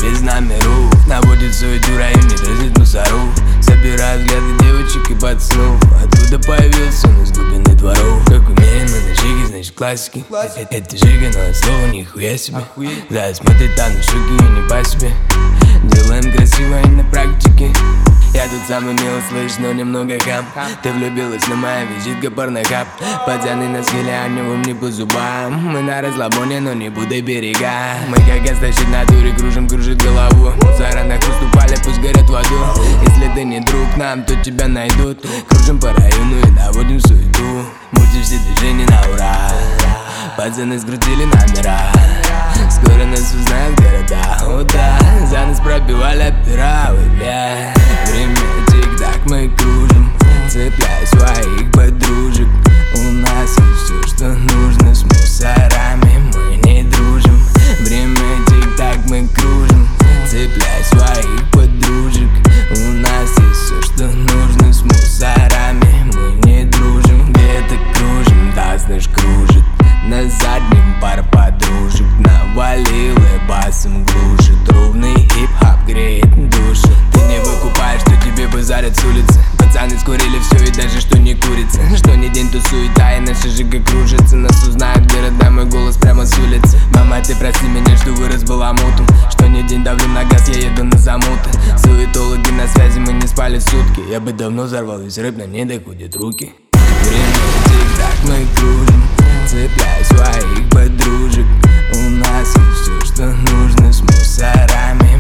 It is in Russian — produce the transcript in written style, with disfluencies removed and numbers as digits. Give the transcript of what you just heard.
без номеров. Наводит суету, район не дразнит мусоров. Собираю взгляды девочек и пацанов. Откуда появился он из глубины дворов? Как умеем мы на жиге, значит классики. Это жига, но от слова нихуя себе. Да, смотрит там на шуги и не по себе. Делаем красиво и на практике. Я тут самый милый, слышь, но немного хам. Ты влюбилась, но моя визитка порнохаб. Пацаны на схиле, а не вам не по зубам. Мы на расслабоне, но не будай берега. Мы как остащить на дуре, кружит голову. Мусора на хруст упали, пусть горят в аду. Если ты не друг нам, то тебя найдут. Кружим по району и наводим суету. Будем все движения на ура. Пацаны скрутили номера. Скоро нас узнают города. О да, за нас пробивали опера. Ой, бля. Время тик-так, мы кружим, цепляя своих подружек. У нас есть все, что нужно, с мусорами мы не дружим. Время тик-так, мы кружим, цепляя своих подружек. У нас есть все, что нужно, с мусорами мы не дружим. Где-то кружим, да, знаешь, кружит. На заднем пара подружек навалил и басом глушит. Ровный хип-хоп греет душу. Ты не выкупаешь, что тебе базарят с улицы. Пацаны скурили все и даже что не курица. Что ни день, то суета и наша жига кружится. Нас узнают города, мой голос прямо с улицы. Мама, ты прости меня, что вырос баламутом. Что ни день давлю на газ, я еду на замуты. Суетологи на связи, мы не спали сутки. Я бы давно взорвал весь рэп, но не доходят руки. Время тик-так, мы кружим, цепляя своих подружек. У нас есть все, что нужно, с мусорами